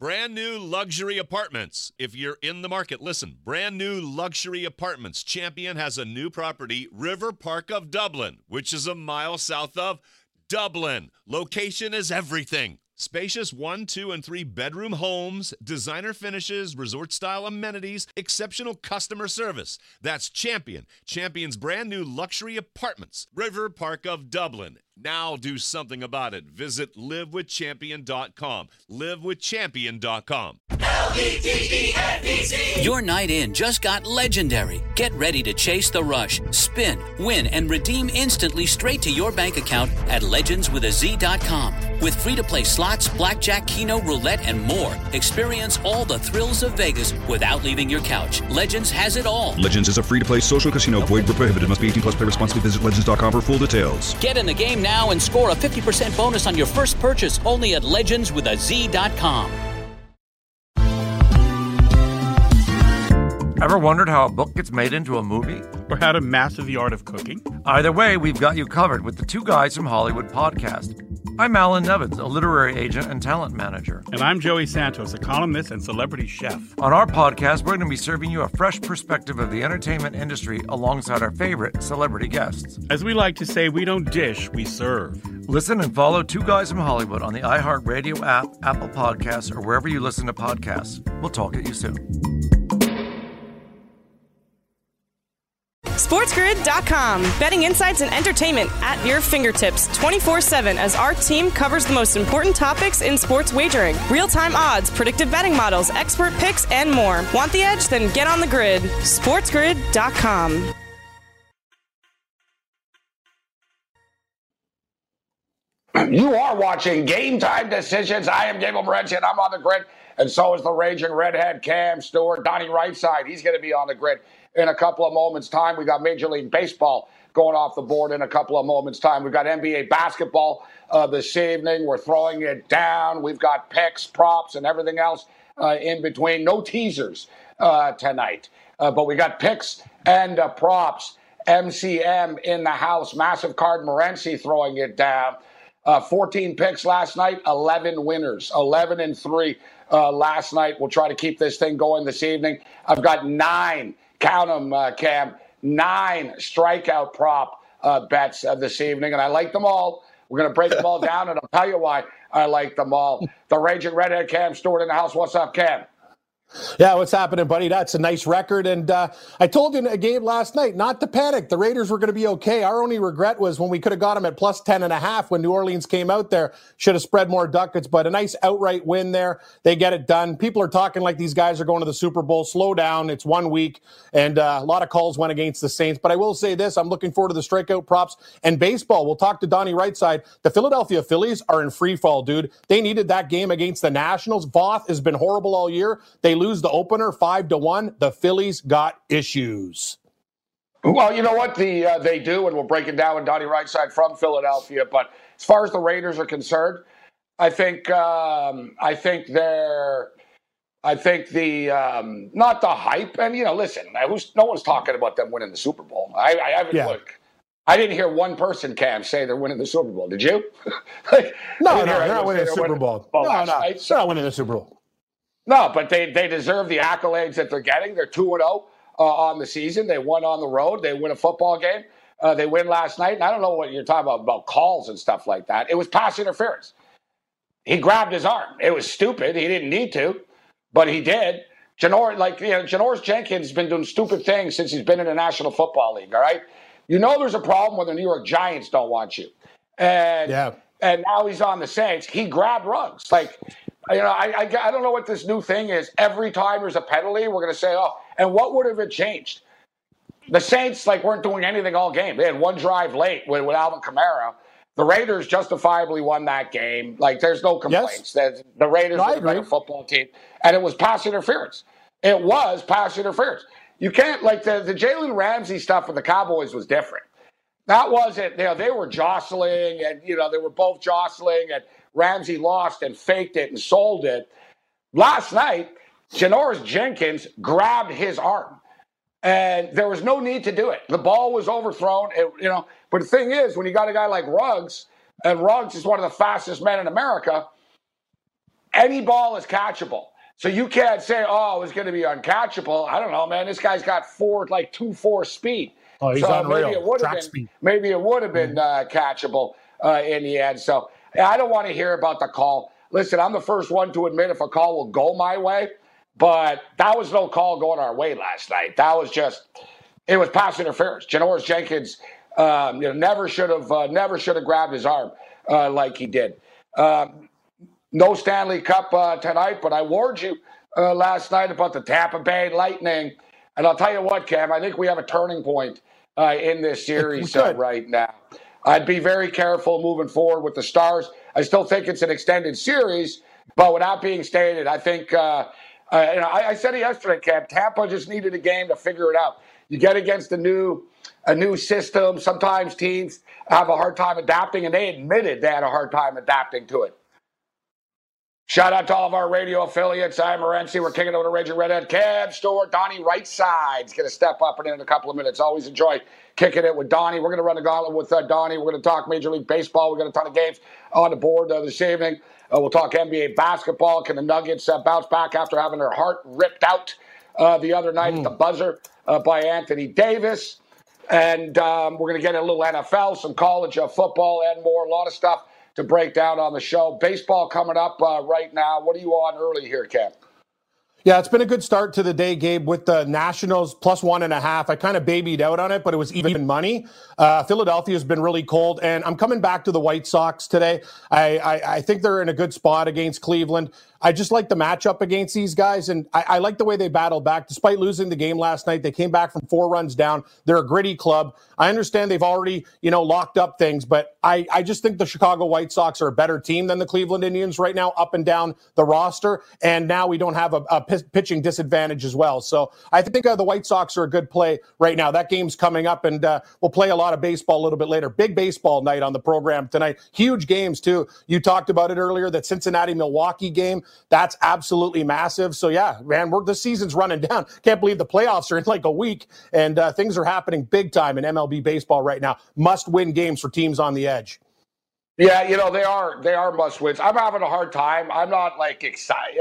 Brand new luxury apartments. If you're in the market, listen. Brand new luxury apartments. Champion has a new property, River Park of Dublin, which is a mile south of Dublin. Location is everything. Spacious 1, 2, and 3 bedroom homes, designer finishes, resort-style amenities, exceptional customer service. That's Champion. Champion's brand new luxury apartments. River Park of Dublin. Now do something about it. Visit livewithchampion.com. Livewithchampion.com. L-E-G-E-N-E-Z. Your night in just got legendary. Get ready to chase the rush, spin, win, and redeem instantly straight to your bank account at legendswithaz.com. With free-to-play slots, blackjack, keno, roulette, and more. Experience all the thrills of Vegas without leaving your couch. Legends has it all. Legends is a free-to-play social casino. Void where prohibited. Must be 18 plus. Play responsibly. Visit legends.com for full details. Get in the game now and score a 50% bonus on your first purchase only at legendswithaz.com. Ever wondered how a book gets made into a movie? Or how to master the art of cooking? Either way, we've got you covered with the Two Guys from Hollywood podcast. I'm Alan Nevins, a literary agent and talent manager. And I'm Joey Santos, a columnist and celebrity chef. On our podcast, we're going to be serving you a fresh perspective of the entertainment industry alongside our favorite celebrity guests. As we like to say, we don't dish, we serve. Listen and follow Two Guys from Hollywood on the iHeartRadio app, Apple Podcasts, or wherever you listen to podcasts. We'll talk at you soon. SportsGrid.com. Betting insights and entertainment at your fingertips 24/7 as our team covers the most important topics in sports wagering. Real-time odds, predictive betting models, expert picks, and more. Want the edge? Then get on the grid. SportsGrid.com. You are watching Game Time Decisions. I am Gabriel Morency, and I'm on the grid. And so is the raging redhead Cam Stewart. Donnie Rightside, he's going to be on the grid in a couple of moments' time. We got Major League Baseball going off the board in a couple of moments' time. We've got NBA basketball this evening. We're throwing it down. We've got picks, props, and everything else in between. No teasers tonight, but we got picks and props. MCM in the house. Massive Card Morency throwing it down. 14 picks last night, 11 winners, 11-3 last night. We'll try to keep this thing going this evening. I've got 9, count them, Cam, 9 strikeout prop bets this evening, and I like them all. We're going to break them all down, and I'll tell you why I like them all. The raging redhead Cam Stewart in the house. What's up, Cam? Yeah, what's happening, buddy? That's a nice record. And I told you in a game last night not to panic. The Raiders were going to be okay. Our only regret was when we could have got them at plus 10.5 when New Orleans came out there. Should have spread more ducats, but a nice outright win there. They get it done. People are talking like these guys are going to the Super Bowl. Slow down. It's 1 week. And a lot of calls went against the Saints. But I will say this. I'm looking forward to the strikeout props and baseball. We'll talk to Donnie Rightside. The Philadelphia Phillies are in free fall, dude. They needed that game against the Nationals. Voth has been horrible all year. They lose the opener 5-1. The Phillies got issues. Well, you know what they do, and we'll break it down with Donnie Rightside from Philadelphia. But as far as the Raiders are concerned, I think the not the hype, and listen, no one's talking about them winning the Super Bowl. I haven't looked. I didn't hear one person, Cam, say they're winning the Super Bowl. Did you? No, they're not winning the Super Bowl. No, they're not winning the Super Bowl. No, but they deserve the accolades that they're getting. They're 2-0 on the season. They won on the road. They win a football game. They win last night. And I don't know what you're talking about calls and stuff like that. It was pass interference. He grabbed his arm. It was stupid. He didn't need to, but he did. Janoris Jenkins has been doing stupid things since he's been in the National Football League, all right? There's a problem when the New York Giants don't want you. And now he's on the Saints. He grabbed Ruggs. I don't know what this new thing is. Every time there's a penalty, we're going to say, and what would have it changed? The Saints, weren't doing anything all game. They had one drive late with Alvin Kamara. The Raiders justifiably won that game. There's no complaints. Yes. The Raiders were a better football team, and it was pass interference. It was pass interference. You can't, the Jalen Ramsey stuff with the Cowboys was different. That wasn't, they were jostling, and, they were both jostling, and Ramsey lost and faked it and sold it. Last night, Janoris Jenkins grabbed his arm, and there was no need to do it. The ball was overthrown, But the thing is, when you got a guy like Ruggs, and Ruggs is one of the fastest men in America, any ball is catchable. So you can't say, oh, it's going to be uncatchable. I don't know, man. This guy's got 2.4 speed. Oh, he's so unreal. Maybe it would have been catchable in the end. So I don't want to hear about the call. Listen, I'm the first one to admit if a call will go my way, but that was no call going our way last night. That was it was pass interference. Janoris Jenkins never should have grabbed his arm like he did. No Stanley Cup tonight, but I warned you last night about the Tampa Bay Lightning. And I'll tell you what, Cam, I think we have a turning point in this series right now. I'd be very careful moving forward with the Stars. I still think it's an extended series, but with that being stated, I think, I said it yesterday, Cam, Tampa just needed a game to figure it out. You get against a new system. Sometimes teams have a hard time adapting, and they admitted they had a hard time adapting to it. Shout out to all of our radio affiliates. I'm Morency. We're kicking over to Raging Redhead. Cab Store. Donnie Right-Side's going to step up in a couple of minutes. Always enjoy kicking it with Donnie. We're going to run the gauntlet with Donnie. We're going to talk Major League Baseball. We've got a ton of games on the board this evening. We'll talk NBA basketball. Can the Nuggets bounce back after having their heart ripped out the other night at the buzzer by Anthony Davis? And we're going to get a little NFL, some college football, and more. A lot of stuff to break down on the show. Baseball coming up right now. What are you on early here, Cam? Yeah, it's been a good start to the day, Gabe, with the Nationals plus 1.5. I kind of babied out on it, but it was even money. Philadelphia's been really cold, and I'm coming back to the White Sox today. I think they're in a good spot against Cleveland. I just like the matchup against these guys, and I like the way they battled back. Despite losing the game last night, they came back from 4 runs down. They're a gritty club. I understand they've already, locked up things, but I just think the Chicago White Sox are a better team than the Cleveland Indians right now, up and down the roster, and now we don't have a pitching disadvantage as well. So I think the White Sox are a good play right now. That game's coming up, and we'll play a lot of baseball a little bit later. Big baseball night on the program tonight. Huge games, too. You talked about it earlier, that Cincinnati-Milwaukee game. That's absolutely massive. So, yeah, man, the season's running down. Can't believe the playoffs are in like a week, and things are happening big time in MLB baseball right now. Must-win games for teams on the edge. Yeah, they are must-wins. I'm having a hard time. I'm not, excited.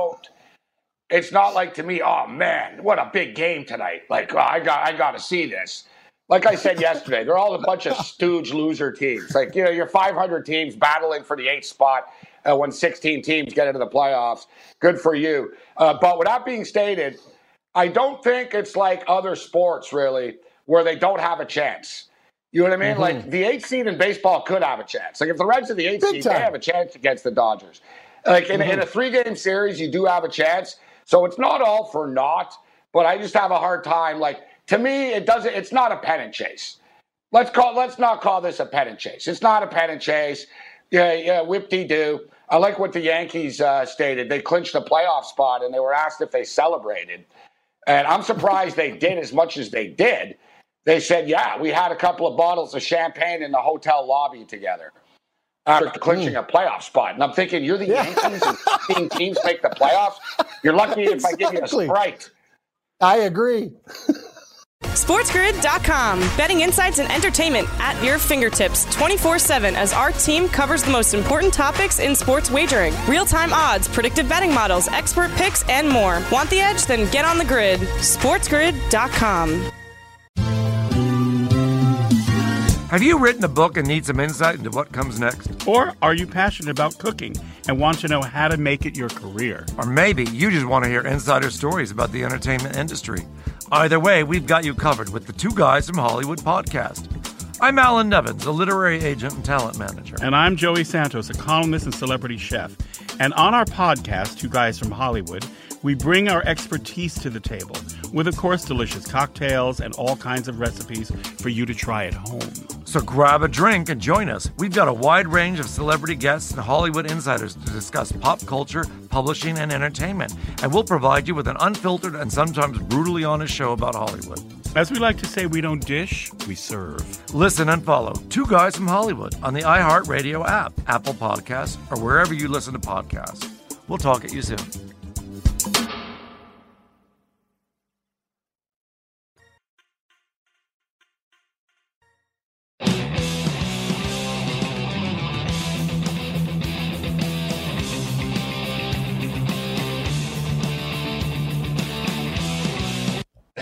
It's not like, to me, oh, man, what a big game tonight. I got to see this. Like I said yesterday, they're all a bunch of stooge loser teams. You're 500 teams battling for the 8th spot. When 16 teams get into the playoffs. Good for you. But with that being stated, I don't think it's like other sports, really, where they don't have a chance. You know what I mean? Mm-hmm. The 8th seed in baseball could have a chance. If the Reds are the 8th seed, they have a chance against the Dodgers. In a 3-game series, you do have a chance. So it's not all for naught, but I just have a hard time. To me, it's not a pennant chase. Let's not call this a pennant chase. It's not a pennant chase. Yeah, whip-de-doo. I like what the Yankees stated. They clinched a playoff spot, and they were asked if they celebrated. And I'm surprised they did as much as they did. They said, yeah, we had a couple of bottles of champagne in the hotel lobby together after clinching a playoff spot. And I'm thinking, you're the Yankees and 15 teams make the playoffs? You're lucky if I give you a Sprite. I agree. SportsGrid.com. Betting insights and entertainment at your fingertips 24/7 as our team covers the most important topics in sports wagering. Real-time odds, predictive betting models, expert picks, and more. Want the edge? Then get on the grid. SportsGrid.com. Have you written a book and need some insight into what comes next? Or are you passionate about cooking and want to know how to make it your career? Or maybe you just want to hear insider stories about the entertainment industry. Either way, we've got you covered with the Two Guys from Hollywood podcast. I'm Alan Nevins, a literary agent and talent manager. And I'm Joey Santos, a columnist and celebrity chef. And on our podcast, Two Guys from Hollywood, we bring our expertise to the table with, of course, delicious cocktails and all kinds of recipes for you to try at home. So grab a drink and join us. We've got a wide range of celebrity guests and Hollywood insiders to discuss pop culture, publishing, and entertainment. And we'll provide you with an unfiltered and sometimes brutally honest show about Hollywood. As we like to say, we don't dish, we serve. Listen and follow Two Guys from Hollywood on the iHeartRadio app, Apple Podcasts, or wherever you listen to podcasts. We'll talk at you soon.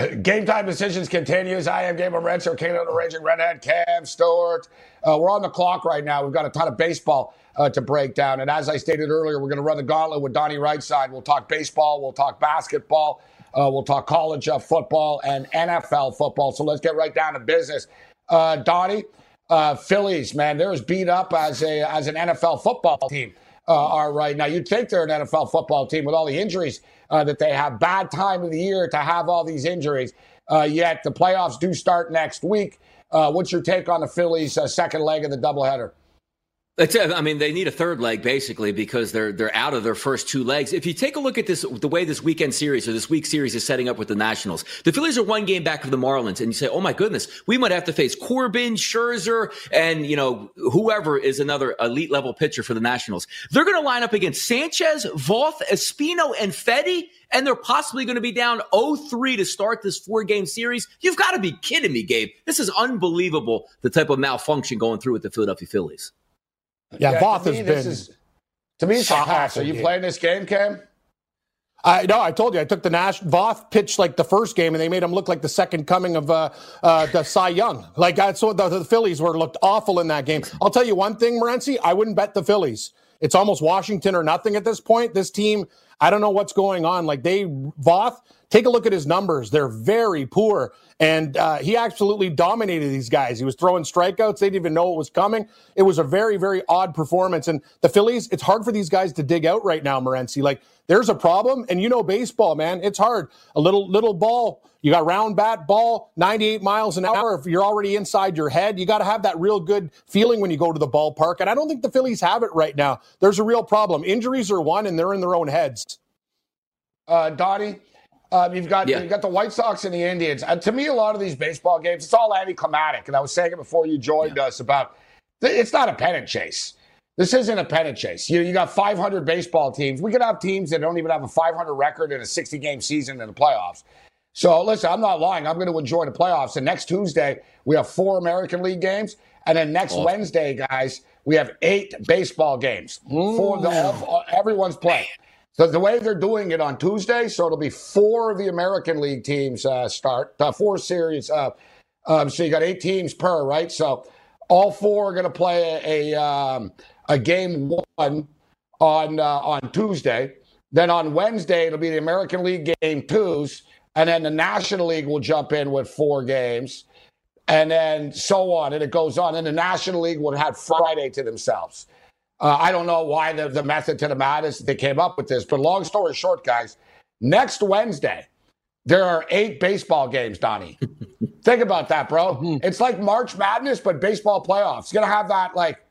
Game Time Decisions continues. I am Gabe Morency, King of the Raging Redhead, Cam Stewart. We're on the clock right now. We've got a ton of baseball to break down. And as I stated earlier, we're going to run the gauntlet with Donnie Rightside. We'll talk baseball. We'll talk basketball. We'll talk college football and NFL football. So let's get right down to business. Donnie, Phillies, man, they're as beat up as an NFL football team are right now. You'd think they're an NFL football team with all the injuries that they have. Bad time of the year to have all these injuries. Yet the playoffs do start next week. What's your take on the Phillies' second leg of the doubleheader? I mean, they need a third leg basically because they're out of their first two legs. If you take a look at this, the way this weekend series or this week series is setting up with the Nationals, the Phillies are one game back of the Marlins, and you say, "Oh my goodness, we might have to face Corbin, Scherzer, and whoever is another elite level pitcher for the Nationals." They're going to line up against Sanchez, Voth, Espino, and Fedde, and they're possibly going to be down 0-3 to start this 4-game series. You've got to be kidding me, Gabe. This is unbelievable. The type of malfunction going through with the Philadelphia Phillies. Yeah, Voth has been. To me, it's a pass. Are you playing this game, Cam? No, I told you. I took the Voth pitched like the first game, and they made him look like the second coming of the Cy Young. Like that's what the Phillies looked awful in that game. I'll tell you one thing, Morency. I wouldn't bet the Phillies. It's almost Washington or nothing at this point. This team, I don't know what's going on. Like Voth, take a look at his numbers. They're very poor. And he absolutely dominated these guys. He was throwing strikeouts. They didn't even know it was coming. It was a very, very odd performance. And the Phillies, it's hard for these guys to dig out right now, Morency. Like, there's a problem. And baseball, man. It's hard. A little ball. You got round bat ball, 98 miles an hour. If you're already inside your head, you got to have that real good feeling when you go to the ballpark. And I don't think the Phillies have it right now. There's a real problem. Injuries are one, and they're in their own heads. Donnie? You've got the White Sox and the Indians. And to me, a lot of these baseball games, it's all anticlimactic. And I was saying it before you joined us about it's not a pennant chase. This isn't a pennant chase. You got 500 baseball teams. We could have teams that don't even have a 500 record in a 60-game season in the playoffs. So, listen, I'm not lying. I'm going to enjoy the playoffs. And next Tuesday, we have 4 American League games. And then next Wednesday, guys, we have 8 baseball games. Everyone's playing. So the way they're doing it on Tuesday, so it'll be 4 of the American League teams start, 4 series. So you got 8 teams per, right? So all 4 are going to play a game 1 on Tuesday. Then on Wednesday, it'll be the American League game 2s. And then the National League will jump in with 4 games. And then so on. And it goes on. And the National League will have Friday to themselves. I don't know why the method to the madness they came up with this, but long story short, guys, next Wednesday, there are 8 baseball games, Donnie. Think about that, bro. It's like March Madness, but baseball playoffs. It's going to have that like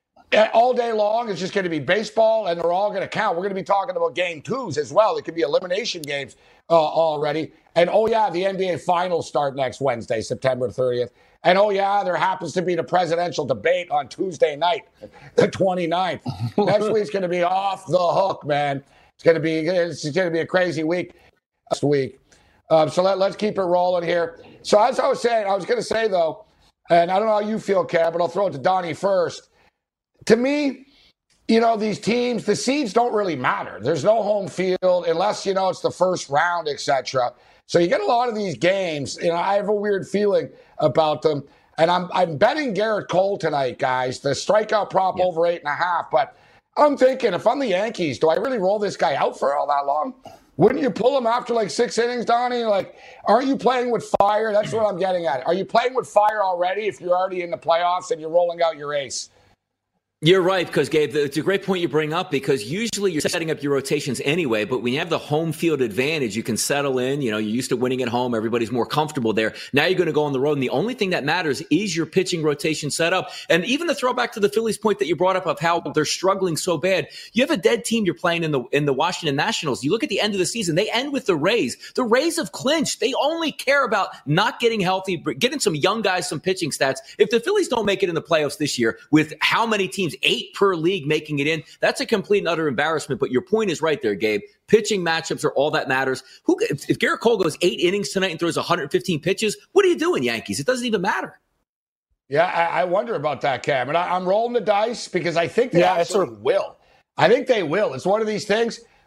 all day long. It's just going to be baseball, and they're all going to count. We're going to be talking about game 2s as well. It could be elimination games already. And, the NBA Finals start next Wednesday, September 30th. And, there happens to be the presidential debate on Tuesday night, the 29th. Next week's going to be off the hook, man. It's going to be a crazy week next week. So let's keep it rolling here. So as I was saying, I was going to say, though, and I don't know how you feel, Cam, but I'll throw it to Donnie first. To me, these teams, the seeds don't really matter. There's no home field unless, it's the first round, etc. So you get a lot of these games. I have a weird feeling about them. And I'm betting Garrett Cole tonight, guys. The strikeout prop over 8.5. But I'm thinking, if I'm the Yankees, do I really roll this guy out for all that long? Wouldn't you pull him after like 6 innings, Donnie? Like, aren't you playing with fire? That's what I'm getting at. Are you playing with fire already if you're already in the playoffs and you're rolling out your ace? You're right, because, Gabe, it's a great point you bring up, because usually you're setting up your rotations anyway, but when you have the home field advantage, you can settle in. You're used to winning at home. Everybody's more comfortable there. Now you're going to go on the road, and the only thing that matters is your pitching rotation setup. And even the throwback to the Phillies point that you brought up of how they're struggling so bad, you have a dead team you're playing in the Washington Nationals. You look at the end of the season, they end with the Rays. The Rays have clinched. They only care about not getting healthy, getting some young guys some pitching stats. If the Phillies don't make it in the playoffs this year, with how many teams, 8 per league making it in, that's a complete and utter embarrassment. But your point is right there, Gabe. Pitching matchups are all that matters. If Garrett Cole goes 8 innings tonight and throws 115 pitches, what are you doing, Yankees? It doesn't even matter. Yeah, I wonder about that, Cam. And I'm rolling the dice because I think they actually will. I think they will. It's one of these things.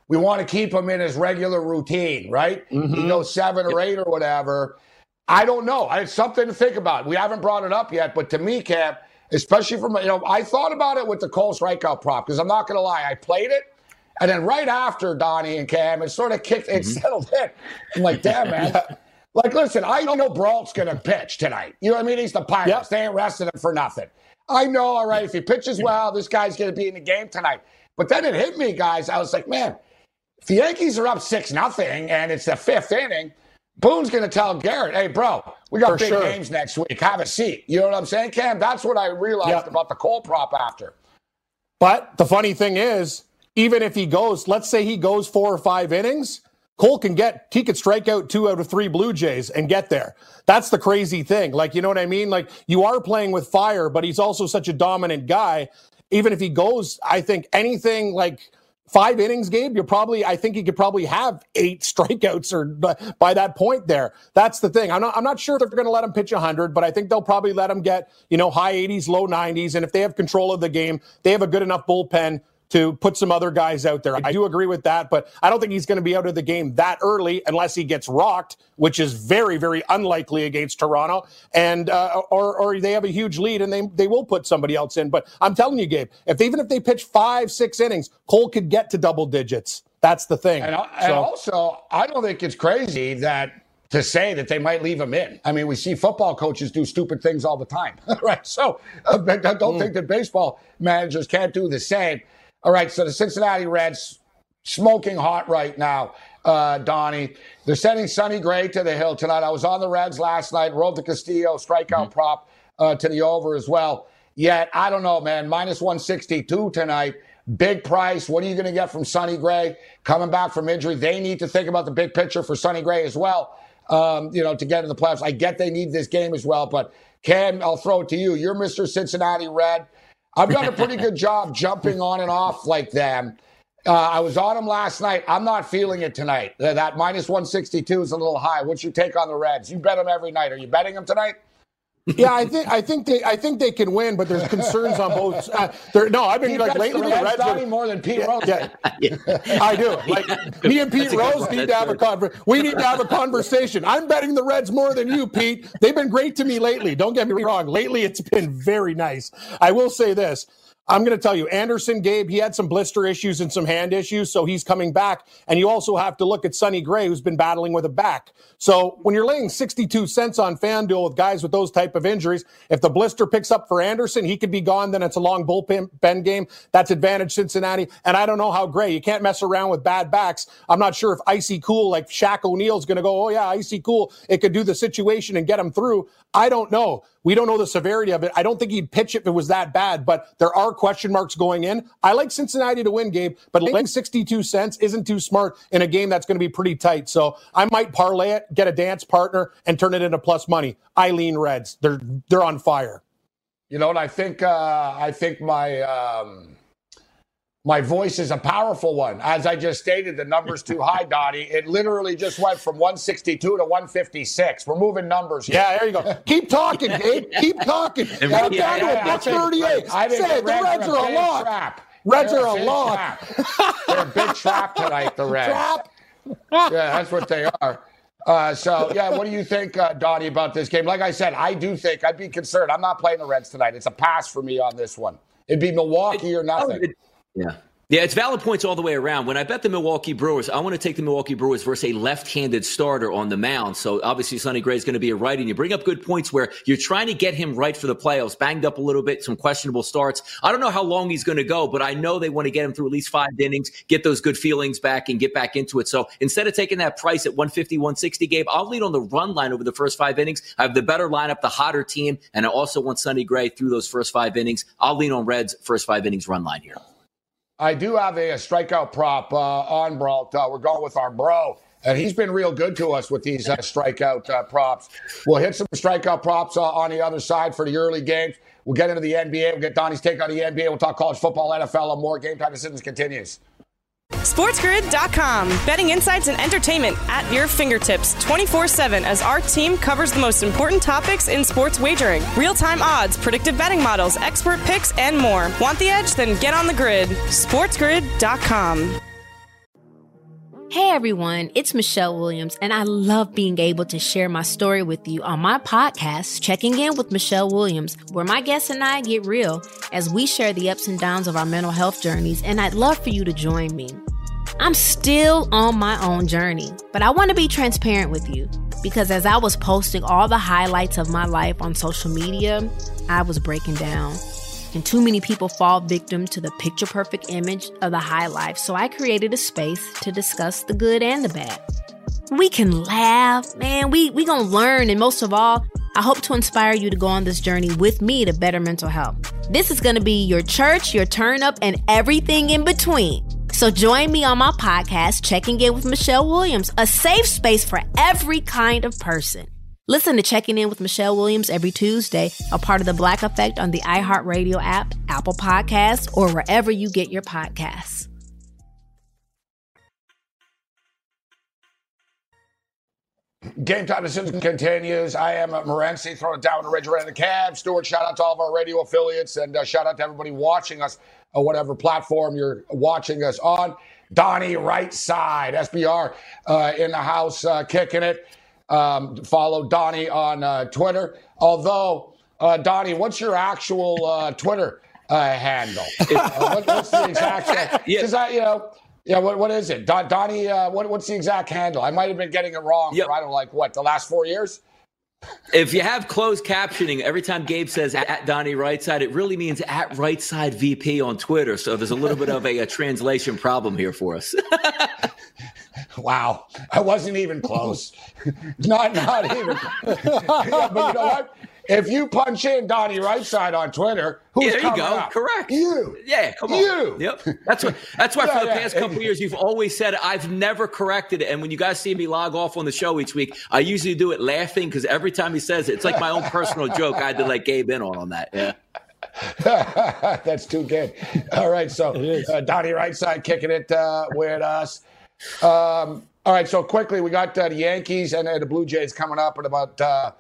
we want to keep him in his regular routine, right? He goes 7 or 8 or whatever. I don't know. It's something to think about. We haven't brought it up yet, but to me, Cam, especially from, I thought about it with the Cole strikeout prop, because I'm not going to lie, I played it, and then right after Donnie and Cam, it sort of kicked, it settled in. I'm like, damn, man. Like, listen, I know Brault's going to pitch tonight. You know what I mean? He's the Pirates. They ain't resting him for nothing. I know, all right, if he pitches well, this guy's going to be in the game tonight. But then it hit me, guys. I was like, man, if the Yankees are up 6-0 and it's the 5th inning, Boone's going to tell Garrett, hey, bro, we got big games next week. Have a seat. You know what I'm saying, Cam? That's what I realized about the Cole prop after. But the funny thing is, even if he goes, let's say he goes 4 or 5 innings, Cole he could strike out 2 out of 3 Blue Jays and get there. That's the crazy thing. Like, you know what I mean? Like, you are playing with fire, but he's also such a dominant guy. Even if he goes, I think anything like 5 innings, Gabe, I think he could probably have 8 strikeouts or by that point there. That's the thing. I'm not sure if they're going to let him pitch 100, but I think they'll probably let him get, high 80s, low 90s. And if they have control of the game, they have a good enough bullpen to put some other guys out there. I do agree with that, but I don't think he's going to be out of the game that early unless he gets rocked, which is very, very unlikely against Toronto, and or they have a huge lead and they will put somebody else in. But I'm telling you, Gabe, even if they pitch 5-6 innings, Cole could get to double digits. That's the thing. And also, I don't think it's crazy to say that they might leave him in. I mean, we see football coaches do stupid things all the time, right? So I don't think that baseball managers can't do the same. All right, so the Cincinnati Reds, smoking hot right now, Donnie. They're sending Sonny Gray to the hill tonight. I was on the Reds last night, rolled the Castillo strikeout prop to the over as well. Yet, I don't know, man, minus 162 tonight. Big price. What are you going to get from Sonny Gray coming back from injury? They need to think about the big picture for Sonny Gray as well, to get in the playoffs. I get they need this game as well, but Cam, I'll throw it to you. You're Mr. Cincinnati Red. I've done a pretty good job jumping on and off like them. I was on them last night. I'm not feeling it tonight. That minus 162 is a little high. What's your take on the Reds? You bet them every night. Are you betting them tonight? Yeah, I think they can win, but there's concerns on both. I've been like lately the Reds more than Pete Rose. Yeah, I do. Like me and Pete Rose need to have a conversation. We need to have a conversation. I'm betting the Reds more than you, Pete. They've been great to me lately. Don't get me wrong. Lately, it's been very nice. I will say this. I'm going to tell you, Anderson, Gabe, he had some blister issues and some hand issues, so he's coming back. And you also have to look at Sonny Gray, who's been battling with a back. So when you're laying 62 cents on FanDuel with guys with those type of injuries, if the blister picks up for Anderson, he could be gone. Then it's a long bullpen game. That's advantage Cincinnati. And I don't know how Gray. You can't mess around with bad backs. I'm not sure if Icy Cool, like Shaq O'Neal's going to go, oh, yeah, Icy Cool. It could do the situation and get him through. I don't know. We don't know the severity of it. I don't think he'd pitch if it was that bad, but there are question marks going in. I like Cincinnati to win, Gabe, but laying 62 cents isn't too smart in a game that's going to be pretty tight. So I might parlay it, get a dance partner, and turn it into plus money. I lean Reds. They're on fire. You know what? I think my voice is a powerful one. As I just stated, the number's too high, Dottie. It literally just went from 162 to 156. We're moving numbers here. Yeah, there you go. Keep talking, Gabe. Keep talking. Get down to a $1.38. Say the Reds are a lot. Reds are a lot. They're a big trap tonight, the Reds. Trap? Yeah, that's what they are. What do you think, Dottie, about this game? Like I said, I do think I'd be concerned. I'm not playing the Reds tonight. It's a pass for me on this one. It'd be Milwaukee or nothing. Yeah, it's valid points all the way around. When I bet the Milwaukee Brewers, I want to take the Milwaukee Brewers versus a left-handed starter on the mound. So obviously Sonny Gray is going to be a righty. And you bring up good points where you're trying to get him right for the playoffs. Banged up a little bit, some questionable starts. I don't know how long he's going to go, but I know they want to get him through at least 5 innings, get those good feelings back, and get back into it. So instead of taking that price at 150, 160, Gabe, I'll lead on the run line over the first 5 innings. I have the better lineup, the hotter team, and I also want Sonny Gray through those first 5 innings. I'll lean on Reds first 5 innings run line here. I do have a strikeout prop on Brault. We're going with our bro, and he's been real good to us with these strikeout props. We'll hit some strikeout props on the other side for the early games. We'll get into the NBA. We'll get Donnie's take on the NBA. We'll talk college football, NFL, and more. Game Time Decisions continues. SportsGrid.com. Betting insights and entertainment at your fingertips 24/7 as our team covers the most important topics in sports wagering. Real-time odds, predictive betting models, expert picks, and more. Want the edge? Then get on the grid. SportsGrid.com. Hey everyone, it's Michelle Williams, and I love being able to share my story with you on my podcast, Checking In with Michelle Williams, where my guests and I get real as we share the ups and downs of our mental health journeys, and I'd love for you to join me. I'm still on my own journey, but I want to be transparent with you because as I was posting all the highlights of my life on social media, I was breaking down. And too many people fall victim to the picture-perfect image of the high life, so I created a space to discuss the good and the bad. We can laugh, man, we gonna learn, and most of all, I hope to inspire you to go on this journey with me to better mental health. This is gonna be your church, your turn-up, and everything in between. So join me on my podcast, Checking In with Michelle Williams, a safe space for every kind of person. Listen to Checking In with Michelle Williams every Tuesday, a part of the Black Effect on the iHeartRadio app, Apple Podcasts, or wherever you get your podcasts. Game time decision continues. I am Morency, throwing it down the ridge around the cab. Stuart, shout out to all of our radio affiliates, and shout out to everybody watching us on whatever platform you're watching us on. Donnie, right side, SBR in the house, kicking it. Follow Donnie on Twitter. Although, Donnie, what's your actual Twitter handle? What's the exact? What is it? Donnie, what's the exact handle? I might have been getting it wrong for, I don't know, the last 4 years? If you have closed captioning, every time Gabe says at Donnie Rightside, it really means at Rightside VP on Twitter. So there's a little bit of a translation problem here for us. Wow. I wasn't even close. not even. Yeah, but you know what? If you punch in Donnie Rightside on Twitter, who's there you go. Up? Correct. You. Yeah, come on. You. Yep. That's why for the past couple of years, you've always said I've never corrected it. And when you guys see me log off on the show each week, I usually do it laughing because every time he says it, it's like my own personal joke. I had to let Gabe in on that. Yeah. That's too good. All right. So Donnie Rightside kicking it with us. All right, so quickly, we got the Yankees and the Blue Jays coming up in about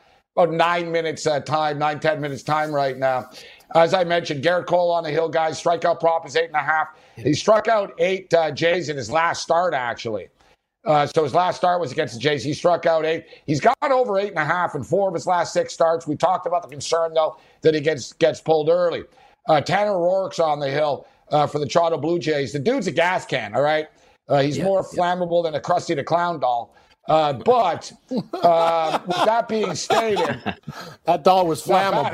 9 minutes time, 9-10 minutes time right now. As I mentioned, Garrett Cole on the hill, guys. Strikeout prop is 8.5. He struck out 8 Jays in his last start, actually. So his last start was against the Jays. He struck out 8. He's got over 8.5 in 4 of his last 6 starts. We talked about the concern, though, that he gets pulled early. Tanner Roark's on the hill for the Toronto Blue Jays. The dude's a gas can, all right? He's more flammable than a Krusty the Clown doll. But with that being stated, that doll was flammable.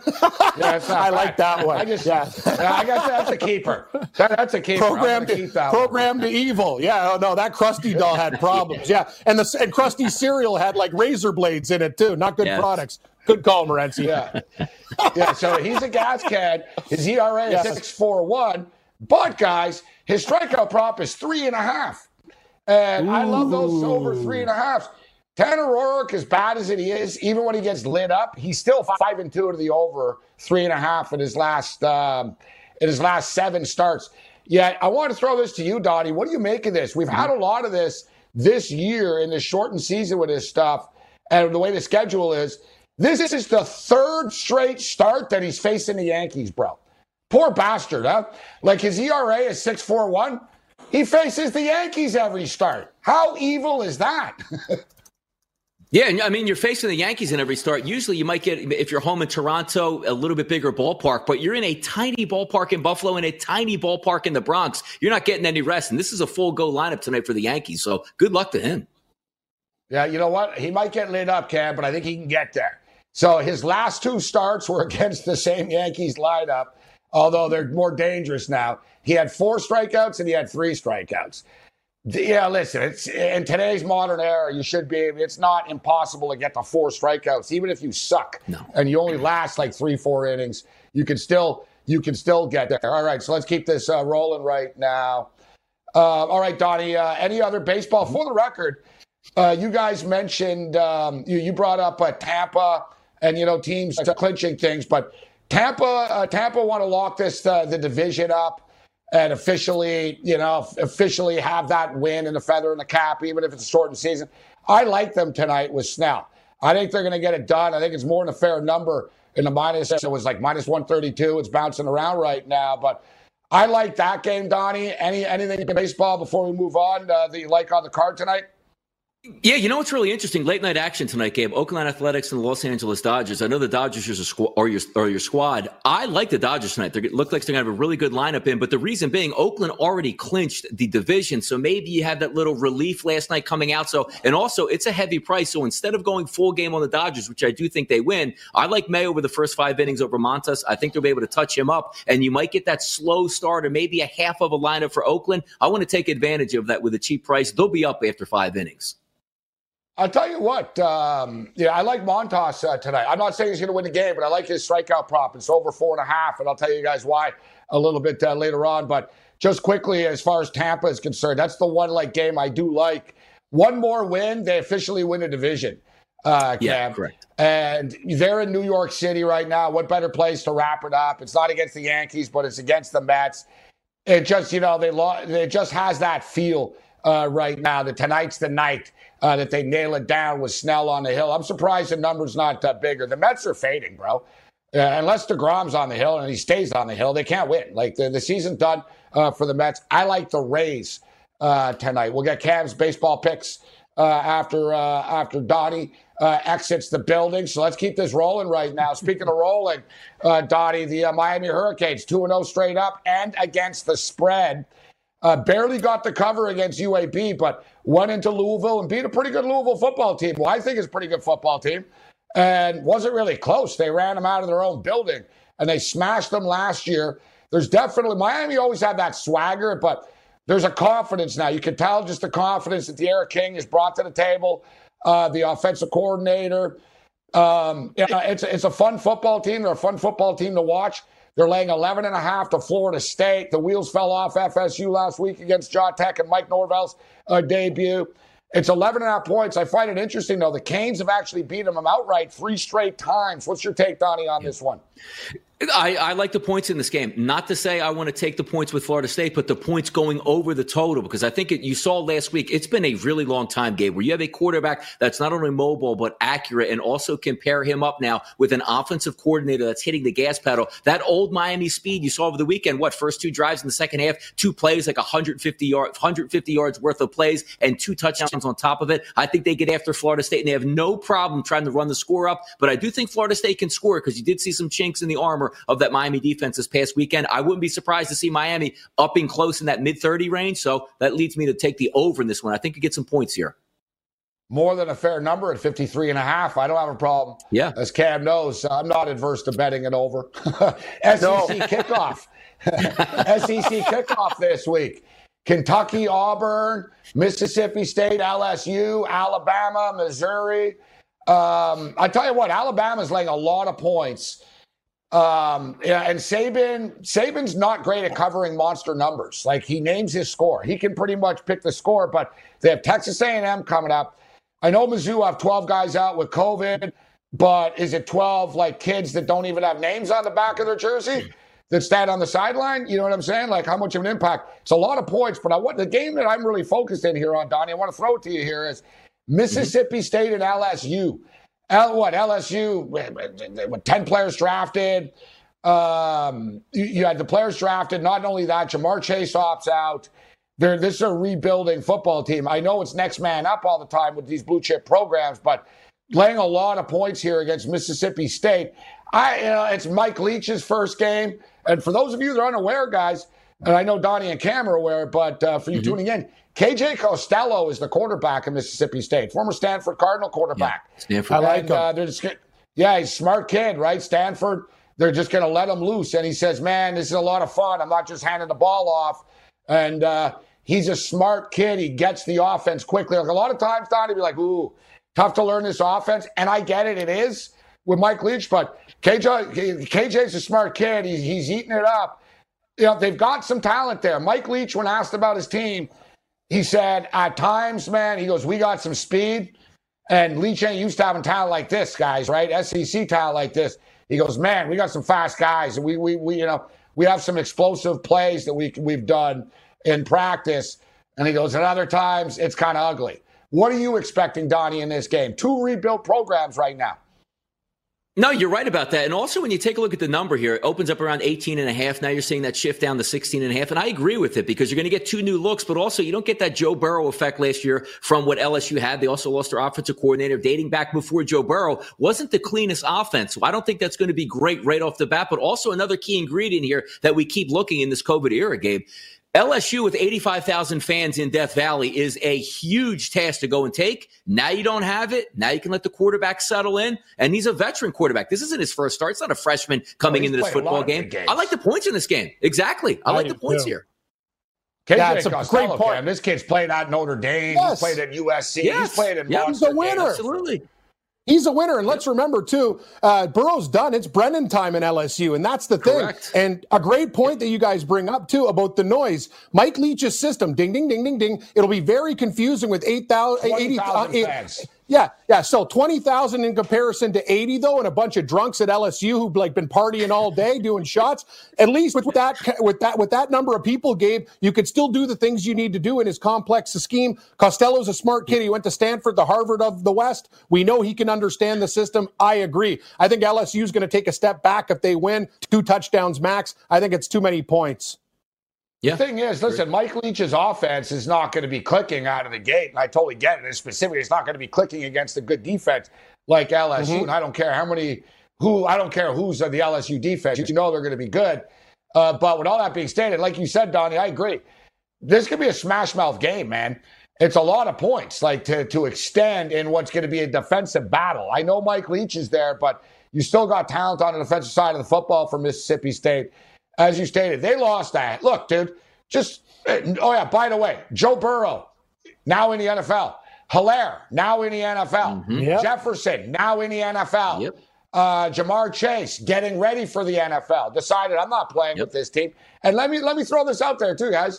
I like that one. I guess that's a keeper. That's a keeper. Programmed to evil. Yeah, no, that Krusty doll had problems. Yeah, and Krusty cereal had like razor blades in it too. Not good products. Good call, Morency. Yeah. So he's a gas can. His ERA is 6.41. But guys, his strikeout prop is 3.5. And I love those over 3.5. Tanner Roark, as bad as he is, even when he gets lit up, he's still 5-2 to the over 3.5 in his last 7 starts. Yeah, I want to throw this to you, Donnie. What do you make of this? We've had a lot of this year in this shortened season with this stuff, and the way the schedule is. This is the 3rd straight start that he's facing the Yankees, bro. Poor bastard, huh? Like his ERA is 6.41. He faces the Yankees every start. How evil is that? Yeah, I mean, you're facing the Yankees in every start. Usually you might get, if you're home in Toronto, a little bit bigger ballpark, but you're in a tiny ballpark in Buffalo and a tiny ballpark in the Bronx. You're not getting any rest, and this is a full-go lineup tonight for the Yankees, so good luck to him. Yeah, you know what? He might get lit up, Cam, but I think he can get there. So his last 2 starts were against the same Yankees lineup, although they're more dangerous now. He had 4 strikeouts and he had 3 strikeouts. Yeah, listen, it's in today's modern era, you should be able, it's not impossible to get to 4 strikeouts, even if you suck and you only last like 3-4 innings, you can still get there. All right, so let's keep this rolling right now. All right, Donnie, any other baseball? For the record, you guys mentioned, you brought up Tampa and, teams clinching things, but Tampa want to lock the division up and officially have that win and the feather in the cap, even if it's a shortened season. I like them tonight with Snell. I think they're going to get it done. I think it's more than a fair number in the minus. It was like minus 132. It's bouncing around right now, but I like that game, Donnie. Anything in baseball before we move on that you like on the card tonight? Yeah, you know what's really interesting? Late night action tonight, Gabe. Oakland Athletics and the Los Angeles Dodgers. I know the Dodgers are your squad. I like the Dodgers tonight. They look like they're going to have a really good lineup in. But the reason being, Oakland already clinched the division. So maybe you have that little relief last night coming out. So, and also, it's a heavy price. So instead of going full game on the Dodgers, which I do think they win, I like May over the first 5 innings over Montas. I think they'll be able to touch him up. And you might get that slow start or maybe a half of a lineup for Oakland. I want to take advantage of that with a cheap price. They'll be up after 5 innings. I'll tell you what, I like Montas tonight. I'm not saying he's going to win the game, but I like his strikeout prop. It's over 4.5, and I'll tell you guys why a little bit later on. But just quickly, as far as Tampa is concerned, that's the one game I do like. One more win, they officially win a division. Yeah, correct. And they're in New York City right now. What better place to wrap it up? It's not against the Yankees, but it's against the Mets. It just, it just has that feel right now that tonight's the night. That they nail it down with Snell on the hill. I'm surprised the number's not bigger. The Mets are fading, bro. Unless DeGrom's on the hill and he stays on the hill, they can't win. Like, the season's done for the Mets. I like the Rays tonight. We'll get Cam's baseball picks after Donnie exits the building. So let's keep this rolling right now. Speaking of rolling, Donnie, the Miami Hurricanes, 2-0 straight up and against the spread. Barely got the cover against UAB, but went into Louisville and beat a pretty good Louisville football team. Well, I think it's a pretty good football team. And wasn't really close. They ran them out of their own building, and they smashed them last year. There's definitely, Miami always had that swagger, but there's a confidence now. You can tell just the confidence that De'Ara King has brought to the table, the offensive coordinator. It's a fun football team. They're a fun football team to watch. They're laying 11.5 to Florida State. The wheels fell off FSU last week against Georgia Tech and Mike Norvell's debut. It's 11.5 points. I find it interesting, though. The Canes have actually beaten them outright 3 straight times. What's your take, Donnie, on this one? I like the points in this game. Not to say I want to take the points with Florida State, but the points going over the total, because I think you saw last week, it's been a really long time, Gabe, where you have a quarterback that's not only mobile but accurate, and also compare him up now with an offensive coordinator that's hitting the gas pedal. That old Miami speed you saw over the weekend, first 2 drives in the second half, 2 plays, like 150 yards worth of plays and 2 touchdowns on top of it. I think they get after Florida State, and they have no problem trying to run the score up, but I do think Florida State can score because you did see some chinks in the armor of that Miami defense this past weekend. I wouldn't be surprised to see Miami upping close in that mid-30 range. So that leads me to take the over in this one. I think you get some points here. More than a fair number at 53.5. I don't have a problem. Yeah. As Cam knows, I'm not adverse to betting it over. SEC kickoff. SEC kickoff this week. Kentucky, Auburn, Mississippi State, LSU, Alabama, Missouri. I tell you what, Alabama's laying a lot of points. And Saban's not great at covering monster numbers. Like, he names his score. He can pretty much pick the score, but they have Texas A&M coming up. I know Mizzou have 12 guys out with COVID, but is it 12 kids that don't even have names on the back of their jersey that stand on the sideline? You know what I'm saying? Like, how much of an impact? It's a lot of points, but the game that I'm really focused in here on, Donnie, I want to throw it to you here is Mississippi State and LSU. LSU, with 10 players drafted. You had the players drafted. Not only that, Jamar Chase opts out. This is a rebuilding football team. I know it's next man up all the time with these blue chip programs, but laying a lot of points here against Mississippi State. It's Mike Leach's first game. And for those of you that are unaware, guys, and I know Donnie and Cam are aware, but for you tuning in, KJ Costello is the quarterback of Mississippi State, former Stanford Cardinal quarterback. Yeah, Stanford. I like him. He's a smart kid, right? Stanford, they're just going to let him loose. And he says, man, this is a lot of fun. I'm not just handing the ball off. And he's a smart kid. He gets the offense quickly. Like, a lot of times, Donnie, be like, ooh, tough to learn this offense. And I get it. It is with Mike Leach. But KJ's a smart kid. He's eating it up. They've got some talent there. Mike Leach, when asked about his team, he said, at times, man, he goes, we got some speed. And Leach ain't used to having talent like this, guys, right? SEC talent like this. He goes, man, we got some fast guys. We have some explosive plays that we've done in practice. And he goes, at other times, it's kind of ugly. What are you expecting, Donnie, in this game? 2 rebuilt programs right now. No, you're right about that. And also when you take a look at the number here, it opens up around 18.5. Now you're seeing that shift down to 16.5. And I agree with it because you're going to get 2 new looks, but also you don't get that Joe Burrow effect last year from what LSU had. They also lost their offensive coordinator dating back before Joe Burrow. Wasn't the cleanest offense. So I don't think that's going to be great right off the bat. But also another key ingredient here that we keep looking in this COVID era, Gabe. LSU with 85,000 fans in Death Valley is a huge task to go and take. Now you don't have it. Now you can let the quarterback settle in. And he's a veteran quarterback. This isn't his first start. It's not a freshman coming into this football game. I like the points in this game. Exactly. I like the points here. Yeah, it's a great point. This kid's played at Notre Dame. Yes. He's played at USC. Yes. He's played at He's a winner. Absolutely. He's a winner. And let's remember, too, Burrow's done. It's Brennan time in LSU, and that's the thing. Correct. And a great point that you guys bring up, too, about the noise. Mike Leach's system, ding, ding, ding, ding, ding. It'll be very confusing with 80,000 fans. Yeah. So 20,000 in comparison to 80, though, and a bunch of drunks at LSU who've been partying all day doing shots. At least with that number of people, Gabe, you could still do the things you need to do in his complex scheme. Costello's a smart kid. He went to Stanford, the Harvard of the West. We know he can understand the system. I agree. I think LSU is going to take a step back if they win 2 touchdowns max. I think it's too many points. Yeah. The thing is, listen, Mike Leach's offense is not going to be clicking out of the gate, and I totally get it. And specifically, it's not going to be clicking against a good defense like LSU. Mm-hmm. And I don't care I don't care who's the LSU defense. You know they're going to be good. But with all that being stated, like you said, Donnie, I agree. This could be a smash mouth game, man. It's a lot of points, to extend in what's going to be a defensive battle. I know Mike Leach is there, but you still got talent on the defensive side of the football for Mississippi State. As you stated, they lost that. Look, dude, by the way, Joe Burrow, now in the NFL. Hilaire, now in the NFL. Mm-hmm. Yep. Jefferson, now in the NFL. Yep. Jamar Chase, getting ready for the NFL. Decided I'm not playing with this team. And let me throw this out there too, guys.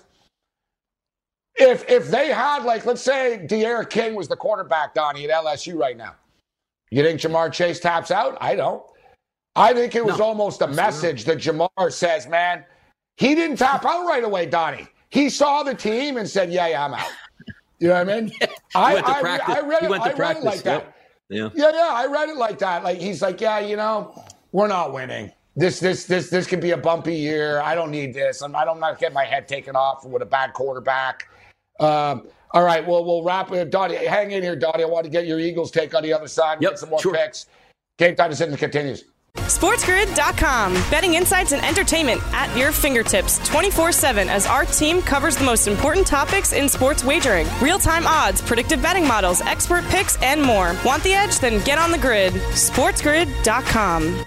If they had, let's say De'Aaron King was the quarterback, Donnie, at LSU right now, you think Jamar Chase taps out? I don't. I think it was almost a message that Jamar says, man, he didn't tap out right away, Donnie. He saw the team and said, yeah, I'm out. You know what I mean? I read it like that. Yeah, I read it like that. Like he's like, we're not winning. This could be a bumpy year. I don't need this. I'm not getting my head taken off with a bad quarterback. All right, well, we'll wrap it. Donnie, hang in here, Donnie. I want to get your Eagles take on the other side and get some more picks. Game Time Decisions continues. SportsGrid.com. Betting insights and entertainment at your fingertips 24/7 as our team covers the most important topics in sports wagering. Real-time odds, predictive betting models, expert picks, and more. Want the edge? Then get on the grid. SportsGrid.com.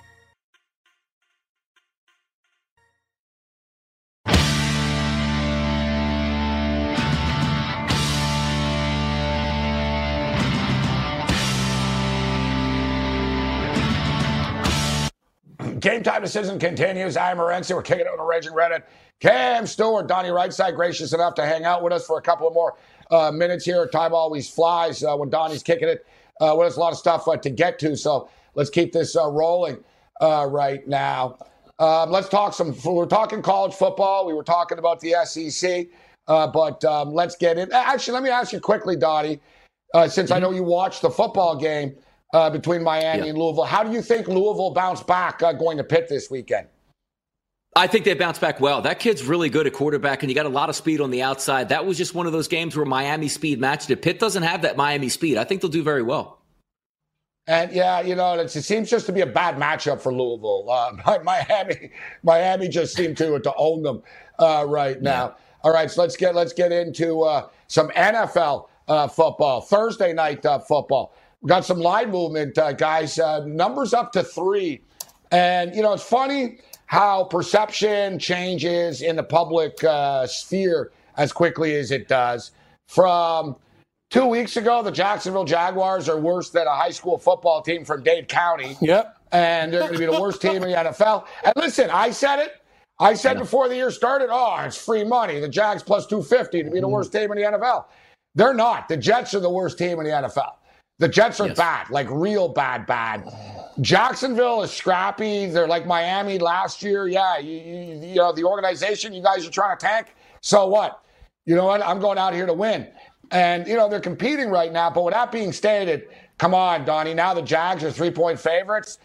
Game Time Decision continues. I'm Morency. We're kicking it on the Raging Reddit. Cam Stewart, Donnie Rightside, gracious enough to hang out with us for a couple of more minutes here. Time always flies when Donnie's kicking it. With us, a lot of stuff to get to, so let's keep this rolling right now. Let's talk we're talking college football. We were talking about the SEC, but let's get in. Actually, let me ask you quickly, Donnie, since I know you watched the football game between Miami and Louisville. How do you think Louisville bounced back going to Pitt this weekend? I think they bounced back well. That kid's really good at quarterback, and you got a lot of speed on the outside. That was just one of those games where Miami speed matched it. Pitt doesn't have that Miami speed. I think they'll do very well. And, it seems just to be a bad matchup for Louisville. Miami just seemed to own them right now. Yeah. All right, so let's get into some NFL football, Thursday night football. We got some line movement, guys. Numbers up to 3. And, it's funny how perception changes in the public sphere as quickly as it does. From 2 weeks ago, the Jacksonville Jaguars are worse than a high school football team from Dade County. Yep. And they're going to be the worst team in the NFL. And listen, I said it. I said before the year started, it's free money. The Jags plus 250 to be the worst team in the NFL. They're not. The Jets are the worst team in the NFL. The Jets are bad, real bad. Jacksonville is scrappy. They're like Miami last year. Yeah, the organization, you guys are trying to tank. So what? You know what? I'm going out here to win. And, they're competing right now. But with that being stated, come on, Donnie, now the Jags are 3-point favorites.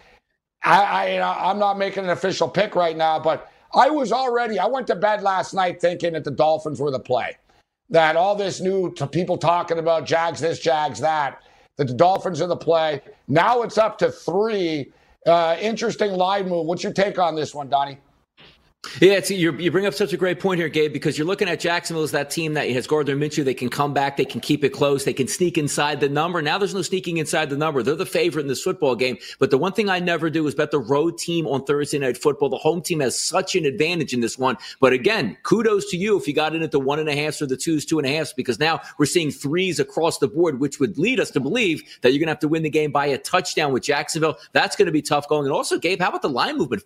I'm not making an official pick right now, but I went to bed last night thinking that the Dolphins were the play. That all this new people talking about Jags this, Jags that the Dolphins are the play. Now it's up to 3. Interesting line move. What's your take on this one, Donnie? Yeah, you bring up such a great point here, Gabe, because you're looking at Jacksonville as that team that has Gardner Minshew. They can come back. They can keep it close. They can sneak inside the number. Now there's no sneaking inside the number. They're the favorite in this football game. But the one thing I never do is bet the road team on Thursday Night Football. The home team has such an advantage in this one. But again, kudos to you if you got in at the 1.5s or the 2s, 2.5s, because now we're seeing 3s across the board, which would lead us to believe that you're going to have to win the game by a touchdown with Jacksonville. That's going to be tough going. And also, Gabe, how about the line movement?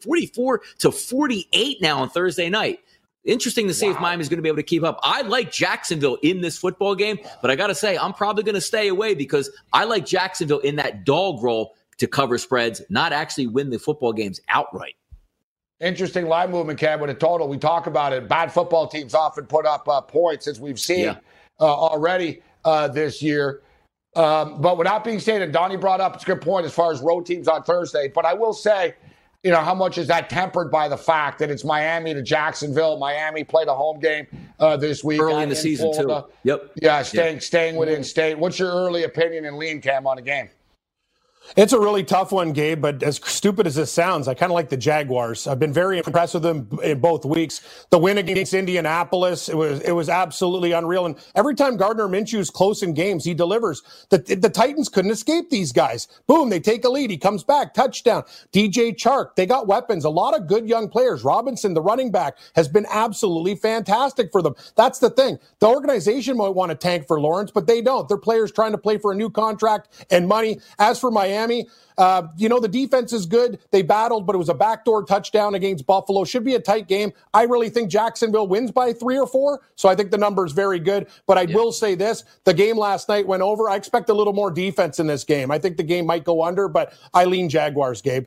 44-48 now on Thursday night. Interesting to see if Miami's going to be able to keep up. I like Jacksonville in this football game, but I got to say, I'm probably going to stay away because I like Jacksonville in that dog role to cover spreads, not actually win the football games outright. Interesting line movement, Cam, with a total. We talk about it. Bad football teams often put up points, as we've seen already this year. But with that being stated, Donnie brought up a good point as far as road teams on Thursday. But I will say, how much is that tempered by the fact that it's Miami to Jacksonville? Miami played a home game this week. Early in the season, Florida. too. Yep. Yeah, staying within state. What's your early opinion and lean, Cam, on the game? It's a really tough one, Gabe, but as stupid as this sounds, I kind of like the Jaguars. I've been very impressed with them in both weeks. The win against Indianapolis, it was absolutely unreal. And every time Gardner Minshew's close in games, he delivers. The Titans couldn't escape these guys. Boom, they take a lead. He comes back, touchdown. DJ Chark, they got weapons. A lot of good young players. Robinson, the running back, has been absolutely fantastic for them. That's the thing. The organization might want to tank for Lawrence, but they don't. They're players trying to play for a new contract and money. As for Miami, the defense is good. They battled, but it was a backdoor touchdown against Buffalo. Should be a tight game. I really think Jacksonville wins by 3 or 4, so I think the number is very good. But I will say this, the game last night went over. I expect a little more defense in this game. I think the game might go under, but I lean Jaguars, Gabe.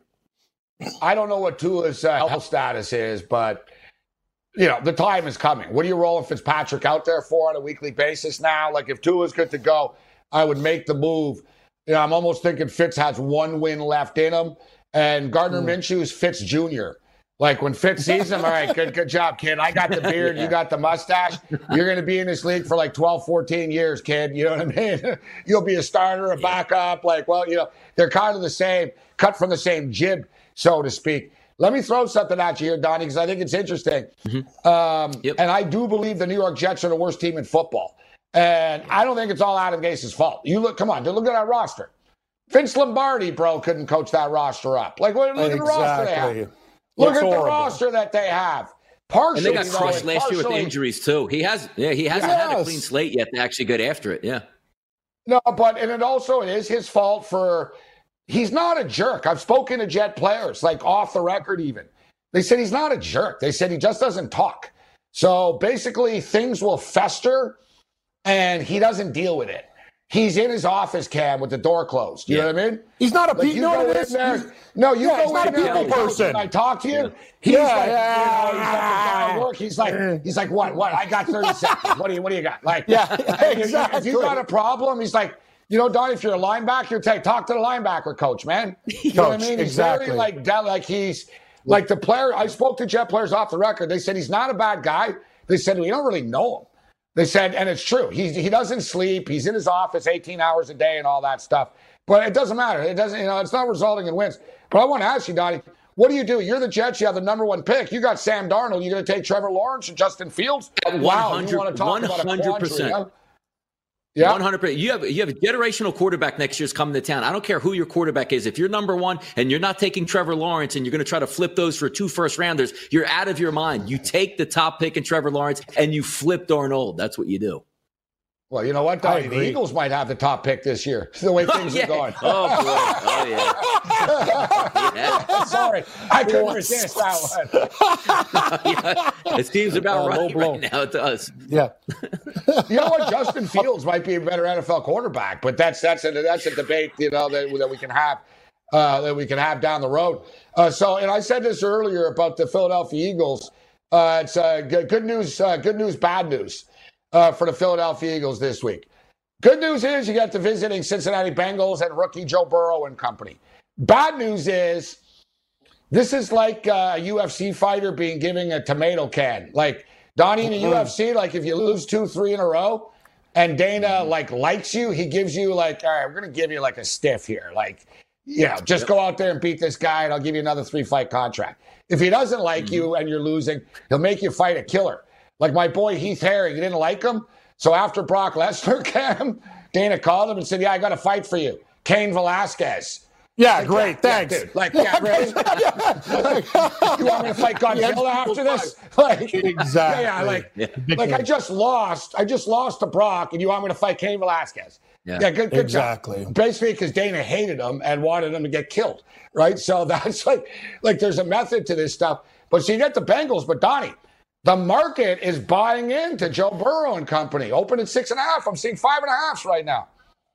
I don't know what Tua's health status is, but the time is coming. What are you rolling Fitzpatrick out there for on a weekly basis now? Like, if Tua's good to go, I would make the move. I'm almost thinking Fitz has 1 win left in him, and Gardner Minshew's Fitz Jr. Like, when Fitz sees him, all right, good job, kid. I got the beard, you got the mustache. You're going to be in this league for like 12, 14 years, kid. You know what I mean? You'll be a starter, a backup. Like, well, they're kind of the same, cut from the same jib, so to speak. Let me throw something at you here, Donnie, because I think it's interesting. And I do believe the New York Jets are the worst team in football. And I don't think it's all Adam Gase's fault. Come on, look at that roster. Vince Lombardi, bro, couldn't coach that roster up. Like, look at the roster they have. Look at the roster that they have. Partially, and they got crushed last year with the injuries too. He hasn't had a clean slate yet to actually get after it. Yeah. No, but it is his fault for. He's not a jerk. I've spoken to Jet players, like off the record even. They said he's not a jerk. They said he just doesn't talk. So basically, things will fester. And he doesn't deal with it. He's in his office, Cam, with the door closed. You know what I mean? He's not a people. You go in there. No, you go in there. Person. I talk to you. He's he's at work. He's like, what? I got 30 seconds. What do you got? Like, exactly. If you got a problem, he's like, Donnie, if you're a linebacker, talk to the linebacker coach, man. You know what I mean? He's very he's like the player. I spoke to Jet players off the record. They said he's not a bad guy. They said we don't really know him. They said, and it's true, he doesn't sleep. He's in his office 18 hours a day and all that stuff. But it doesn't matter. It doesn't, it's not resulting in wins. But I want to ask you, Donnie, what do? You're the Jets. You have the number 1 pick. You got Sam Darnold. You're going to take Trevor Lawrence and Justin Fields? Wow, you want to talk about a quandary, huh? Yeah, 100%. You have a generational quarterback next year's coming to town. I don't care who your quarterback is. If you're number 1 and you're not taking Trevor Lawrence and you're going to try to flip those for 2 first-rounders, you're out of your mind. You take the top pick in Trevor Lawrence and you flip Darnold. That's what you do. Well, you know what, Donnie? The Eagles might have the top pick this year. The way things are going. Oh, boy. Oh, yeah. Sorry. I couldn't resist that one. It seems about right now. It does. Yeah. You know what? Justin Fields might be a better NFL quarterback, but that's a debate, that we can have down the road. And I said this earlier about the Philadelphia Eagles. It's good news, bad news. For the Philadelphia Eagles this week. Good news is you got the visiting Cincinnati Bengals and rookie Joe Burrow and company. Bad news is this is like a UFC fighter being given a tomato can. Like, Donnie, in the UFC, like if you lose 2-3 in a row and Dana likes you, he gives you like, all right, we're going to give you like a stiff here. Like, just go out there and beat this guy and I'll give you another 3-fight contract. If he doesn't like you and you're losing, he'll make you fight a killer. Like my boy Heath Herring, you didn't like him? So after Brock Lesnar came, Dana called him and said, I got to fight for you. Cain Velasquez. Yeah, great. Thanks. Yeah, dude. Like, great. You want me to fight Godzilla after this? Like, exactly. Like I just lost to Brock, and you want me to fight Cain Velasquez? Yeah, good exactly. Job. Basically, because Dana hated him and wanted him to get killed, right? So that's like there's a method to this stuff. But so you get the Bengals, but Donnie, the market is buying into Joe Burrow and company. Open at 6.5. I'm seeing 5.5s right now.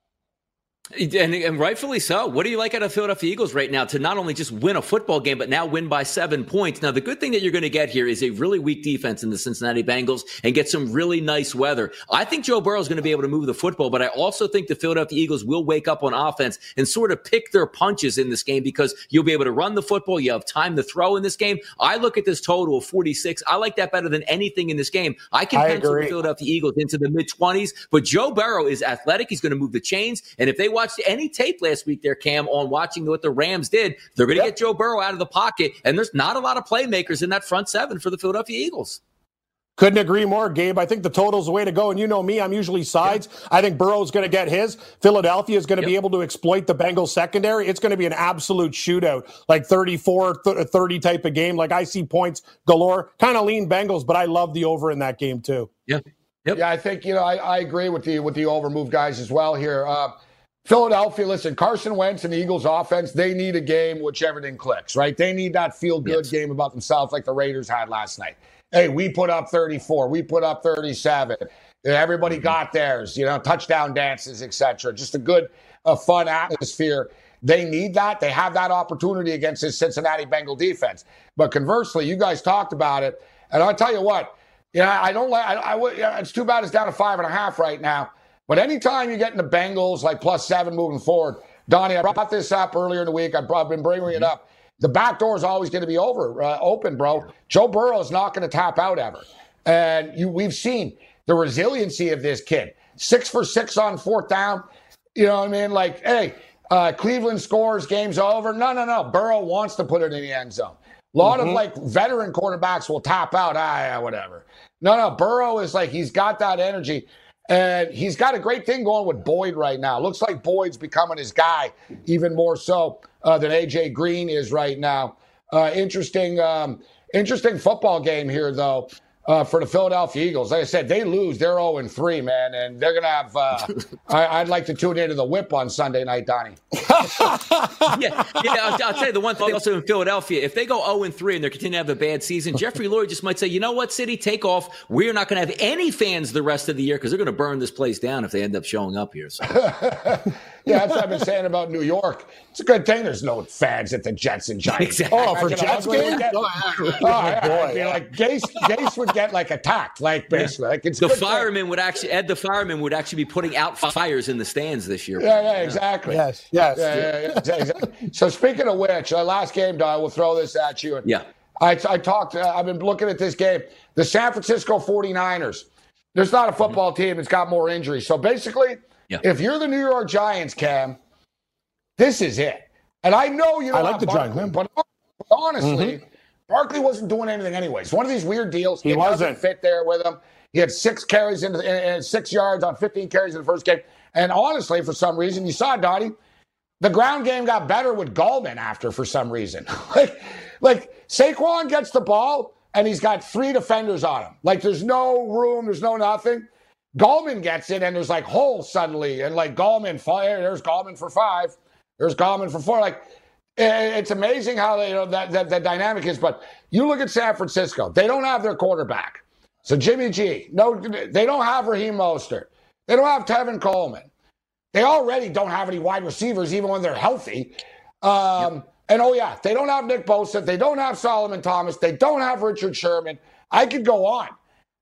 And rightfully so. What do you like out of Philadelphia Eagles right now to not only just win a football game, but now win by 7 points? Now, the good thing that you're going to get here is a really weak defense in the Cincinnati Bengals and get some really nice weather. I think Joe Burrow is going to be able to move the football, but I also think the Philadelphia Eagles will wake up on offense and sort of pick their punches in this game because you'll be able to run the football. You have time to throw in this game. I look at this total of 46. I like that better than anything in this game. I can pencil the Philadelphia Eagles into the mid-20s, but Joe Burrow is athletic. He's going to move the chains. And if they watched any tape last week there, Cam, on watching what the Rams did, they're going to get Joe Burrow out of the pocket, and there's not a lot of playmakers in that front seven for the Philadelphia Eagles. Couldn't agree more, Gabe. I think the total's the way to go, and you know me, I'm usually sides. I think Burrow's going to get his. Philadelphia is going to be able to exploit the Bengals secondary. It's going to be an absolute shootout, like 34-30 type of game. Like I see points galore. Kind of lean Bengals, but I love the over in that game too. Yeah, I think I agree with the over move guys as well here. Philadelphia, listen, Carson Wentz and the Eagles offense, they need a game which everything clicks, right? They need that feel-good game about themselves like the Raiders had last night. Hey, we put up 34. We put up 37. Everybody got theirs, touchdown dances, etc. Just a good, fun atmosphere. They need that. They have that opportunity against this Cincinnati Bengal defense. But conversely, you guys talked about it, and I'll tell you what, I don't like. It's too bad it's down to 5.5 right now. But anytime you get in the Bengals, like +7 moving forward, Donnie, I brought this up earlier in the week. I've been bringing it up. The back door is always going to be open, bro. Joe Burrow is not going to tap out ever. And we've seen the resiliency of this kid. 6 for 6 on 4th down. You know what I mean? Like, hey, Cleveland scores, game's over. No. Burrow wants to put it in the end zone. A lot of, veteran quarterbacks will tap out. Whatever. No. Burrow is he's got that energy. And he's got a great thing going with Boyd right now. Looks like Boyd's becoming his guy even more so than A.J. Green is right now. Interesting football game here, though, for the Philadelphia Eagles. Like I said, they lose. They're 0-3, man. And they're going to have I'd like to tune into the whip on Sunday night, Donnie. I'll tell you the one thing also in Philadelphia, if they go 0-3 and they continue to have a bad season, Jeffrey Lurie just might say, you know what, City, take off. We're not going to have any fans the rest of the year because they're going to burn this place down if they end up showing up here. So. That's what I've been saying about New York. It's a good thing there's no fans at the Jets and Giants. Exactly. Oh, for Jets game? Gase would get attacked, basically. It's the fireman would actually be putting out fires in the stands this year. Yeah, exactly. Yes. Exactly. So speaking of which, last game, Don, we'll throw this at you. I've been looking at this game. The San Francisco 49ers. There's not a football team that's got more injuries. So basically, if you're the New York Giants, Cam, this is it. And I know you don't I like the Giants, but honestly, Barkley wasn't doing anything anyway. It's one of these weird deals. He wasn't fit there with him. He had 6 carries and 6 yards on 15 carries in the first game. And honestly, for some reason, you saw, Donnie, the ground game got better with Gallman after for some reason. like Saquon gets the ball, and he's got 3 defenders on him. There's no room. There's no nothing. Gallman gets it, and there's holes suddenly. And Gallman, there's Gallman for 5. There's Gallman for 4. It's amazing how that dynamic is. But you look at San Francisco. They don't have their quarterback. So Jimmy G. No, they don't have Raheem Mostert. They don't have Tevin Coleman. They already don't have any wide receivers, even when they're healthy. And, they don't have Nick Bosa. They don't have Solomon Thomas. They don't have Richard Sherman. I could go on.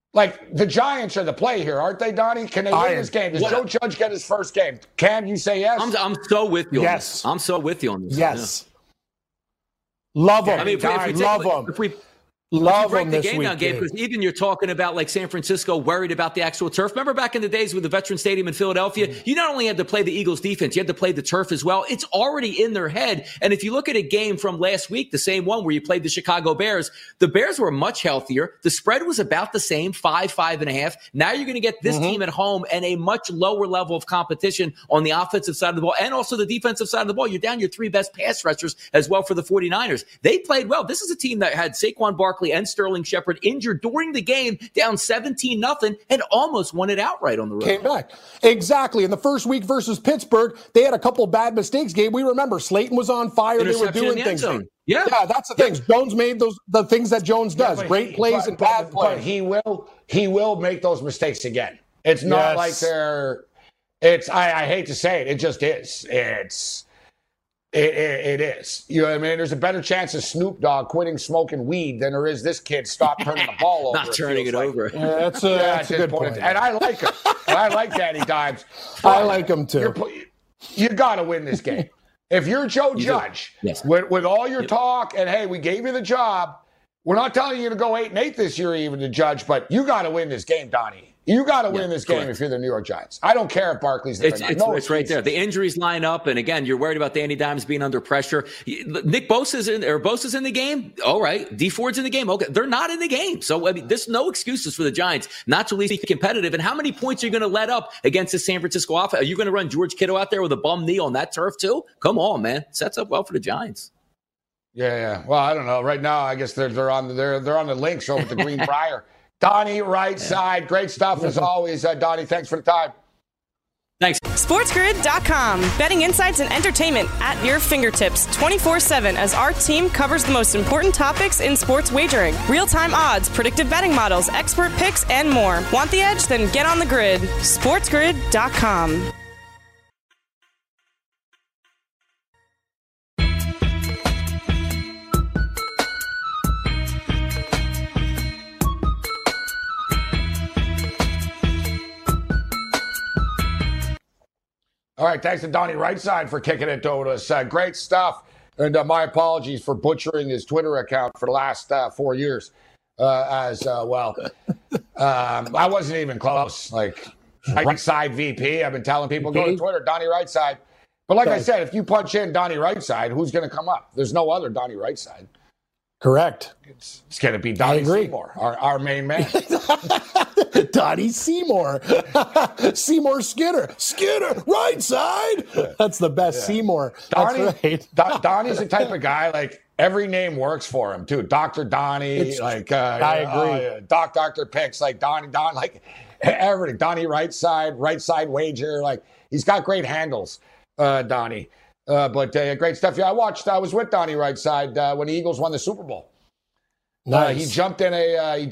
Like, the Giants are the play here, aren't they, Donnie? Can they win this game? Does Joe Judge get his first game? Can you say yes? I'm so with you. Yes. I'm so with you on this. Yes. Yeah. Love them. I mean, if we Love break them the this game down, Gabe, because even you're talking about like San Francisco worried about the actual turf. Remember back in the days with the Veterans Stadium in Philadelphia, you not only had to play the Eagles defense, you had to play the turf as well. It's already in their head. And if you look at a game from last week, the same one where you played the Chicago Bears, the Bears were much healthier. The spread was about the same, 5.5. Now you're going to get this team at home and a much lower level of competition on the offensive side of the ball and also the defensive side of the ball. You're down your three best pass rushers as well for the 49ers. They played well. This is a team that had Saquon Barkley and Sterling Shepard injured during the game, down 17-0, and almost won it outright on the road. Came back. Exactly. In the first week versus Pittsburgh, they had a couple bad mistakes, Gabe. We remember Slayton was on fire. They were doing things. Yeah, that's the things. Jones made the things that Jones does. Great plays and bad plays. But he will make those mistakes again. It's not like I hate to say it. It just is. It is. You know what I mean? There's a better chance of Snoop Dogg quitting smoking weed than there is this kid stop turning the ball over. Not turning it over. Yeah, that's a good point. And I like him. And I like Danny Dimes. I like him too. You got to win this game. If you're Joe Judge, with all your talk and, hey, we gave you the job, we're not telling you to go 8-8 this year even to Judge, but you got to win this game, Donnie. You got to win this game if you're the New York Giants. I don't care if Barkley's there. It's right there. The injuries line up, and again, you're worried about Danny Dimes being under pressure. Nick Bosa's in the game. All right, D Ford's in the game. Okay, they're not in the game, so I mean, there's no excuses for the Giants not to at least be competitive. And how many points are you going to let up against the San Francisco offense? Are you going to run George Kittle out there with a bum knee on that turf too? Come on, man, sets up well for the Giants. Yeah. Well, I don't know. Right now, I guess they're on the links over at the Greenbrier. Donnie, right side. Great stuff as always. Donnie, thanks for the time. Thanks. SportsGrid.com. Betting insights and entertainment at your fingertips 24/7 as our team covers the most important topics in sports wagering. Real-time odds, predictive betting models, expert picks, and more. Want the edge? Then get on the grid. SportsGrid.com. All right, thanks to Donnie Rightside for kicking it to us. Great stuff. And my apologies for butchering his Twitter account for the last 4 years as well. I wasn't even close. Like, Rightside VP. I've been telling people, go to Twitter, Donnie Rightside. But like I said, if you punch in Donnie Rightside, who's going to come up? There's no other Donnie Rightside. Correct. It's going to be Donnie Seymour, our main man. Donnie Seymour. Seymour Skinner, right side. That's the best Seymour. Donnie's the type of guy, like, every name works for him, too. Dr. Donnie, I agree. Dr. Picks, like Don, like everything. Donnie right side wager. Like, he's got great handles, Donnie. But great stuff. Yeah, I was with Donnie Rightside when the Eagles won the Super Bowl. Nice. He jumped in a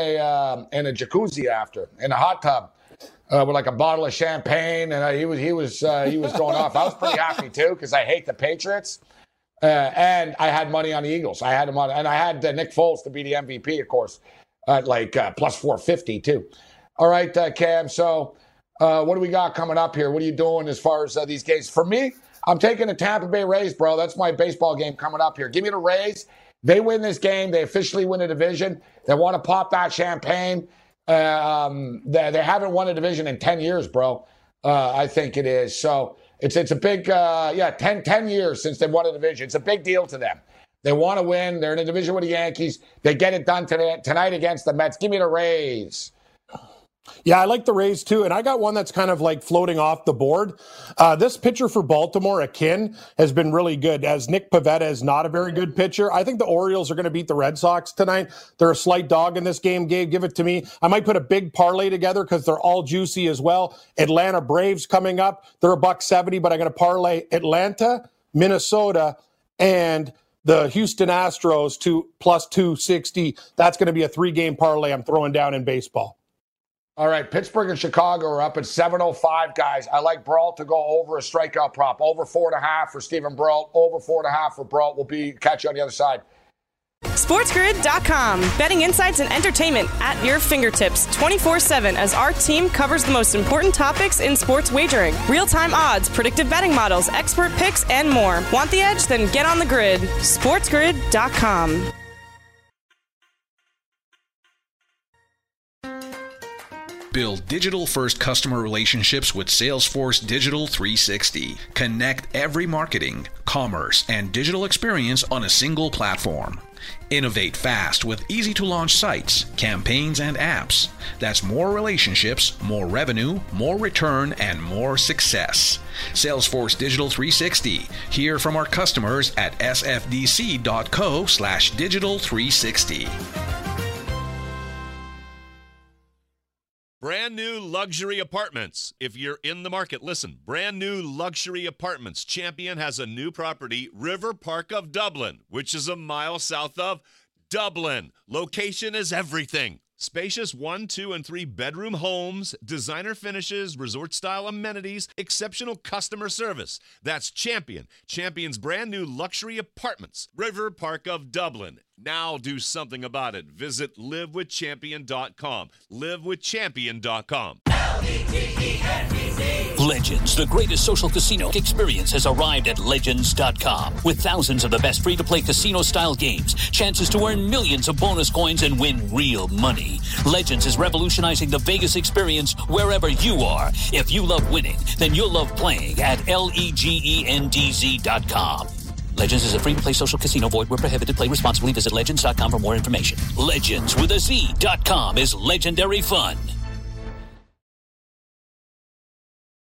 jacuzzi after, in a hot tub, with like a bottle of champagne, and he was going off. I was pretty happy too because I hate the Patriots, and I had money on the Eagles. I had him on, and I had Nick Foles to be the MVP, of course, at like plus 450 too. All right, Cam. So, what do we got coming up here? What are you doing as far as these games? For me, I'm taking the Tampa Bay Rays, bro. That's my baseball game coming up here. Give me the Rays. They win this game. They officially win a division. They want to pop that champagne. They haven't won a division in 10 years, bro. I think it is. So it's a big, 10 years since they've won a division. It's a big deal to them. They want to win. They're in a division with the Yankees. They get it done tonight against the Mets. Give me the Rays. Yeah, I like the Rays too, and I got one that's kind of like floating off the board. This pitcher for Baltimore, Akin, has been really good, as Nick Pivetta is not a very good pitcher. I think the Orioles are going to beat the Red Sox tonight. They're a slight dog in this game, Gabe. Give it to me. I might put a big parlay together because they're all juicy as well. Atlanta Braves coming up. They're $170, but I'm going to parlay Atlanta, Minnesota, and the Houston Astros to plus 260. That's going to be a 3-game parlay I'm throwing down in baseball. All right, Pittsburgh and Chicago are up at 7:05, guys. I like Brault to go over a strikeout prop. Over 4.5 for Stephen Brault. Over 4.5 for Brault. We'll catch you on the other side. SportsGrid.com. Betting insights and entertainment at your fingertips 24/7 as our team covers the most important topics in sports wagering. Real-time odds, predictive betting models, expert picks, and more. Want the edge? Then get on the grid. SportsGrid.com. Build digital-first customer relationships with Salesforce Digital 360. Connect every marketing, commerce, and digital experience on a single platform. Innovate fast with easy-to-launch sites, campaigns, and apps. That's more relationships, more revenue, more return, and more success. Salesforce Digital 360. Hear from our customers at sfdc.co/digital360. Brand new luxury apartments. If you're in the market, listen. Brand new luxury apartments. Champion has a new property, River Park of Dublin, which is a mile south of Dublin. Location is everything. Spacious 1, 2, and 3 bedroom homes, designer finishes, resort-style amenities, exceptional customer service. That's Champion. Champion's brand new luxury apartments, River Park of Dublin. Now do something about it. Visit livewithchampion.com. livewithchampion.com. Legends, the greatest social casino experience, has arrived at Legends.com. With thousands of the best free-to-play casino-style games, chances to earn millions of bonus coins and win real money. Legends is revolutionizing the Vegas experience wherever you are. If you love winning, then you'll love playing at LEGENDZ.com. Legends is a free-to-play social casino. Void where prohibited. Play responsibly. Visit Legends.com for more information. Legends with a Z.com is legendary fun.